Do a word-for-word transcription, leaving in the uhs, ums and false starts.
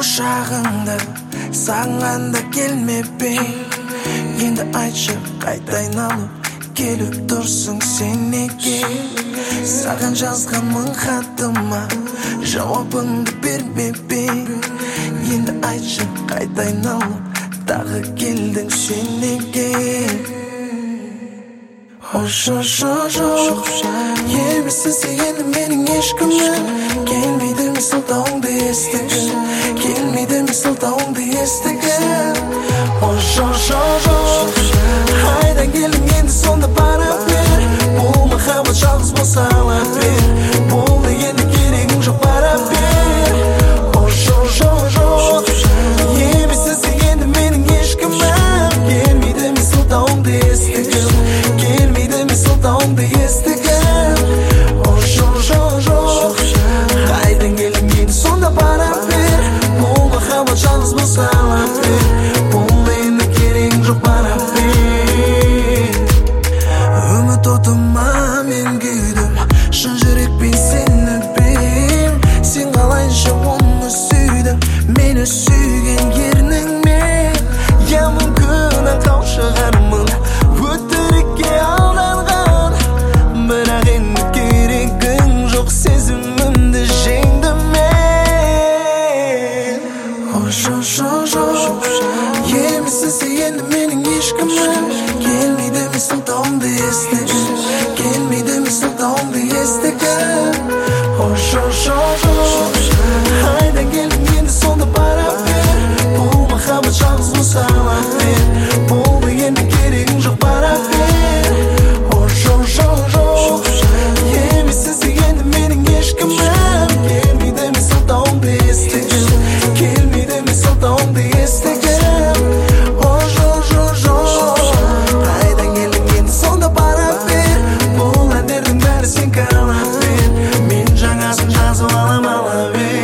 құшағыңда саған да келмеппін. Енді айтшы, қайта айналып келіп тұрсың сен неге? Саған жазған мың хатыма жауабыңды бермеппін. Енді айтшы, қайта айналып тағы келдің сен неге? Ош-ош-ош-ош, емессің сен енді менің ешкімім. Келмейді мисылтауыңды естігім, келмейді мисылтауыңды естігім. Ош-ош-ош-ош, қайдан келдің енді сонда бара бер. Бұл махаббат жалғыз болса ала бер, болды енді керегің жоқ бара бер. Ош-ош-ош-ош, емессің сен енді менің ешкімім. Келмейді мисылтауыңды естігім, келмейді мисылтауыңды естігім. Ош-ош-ош-ош, қайдан келдің енді сонда бара бер. Бұл махаббат жалғыз болса ала бер, болды енді керегің жоқ бара бер. Үміт отыма мен күйдім, шын жүрекпен сені өппейм. Сен қалайша оны сүйдің, мені сүйген ерніңмен. Я мүмкін аңқау шығармын, өтірікке алданған, бірақ енді керегің жоқ, сезімімді жеңдім мен. Ош-ош-ош-ош, емессің сен енді менің ешкімім. Келмейді мисылтауыңды естігім, келмейді мисылтауыңды естігім. Ош-ош-ош-ош, қайдан келдің енді сонда бара бер. Бұл махаббат жалғыз болса ала бер, болды енді керегің жоқ бара бер. Ош-ош-ош-ош, емессің сен енді менің ешкімім. Келмейді мисылтауыңды естігім, келмейді мисылтауыңды естігім. Ош-ош-ош-ош, қайдан келдің енді сонда бара бер. Бұл әндердің бәрі сен қалап бер, мен жаңасын жазып алам ала бер.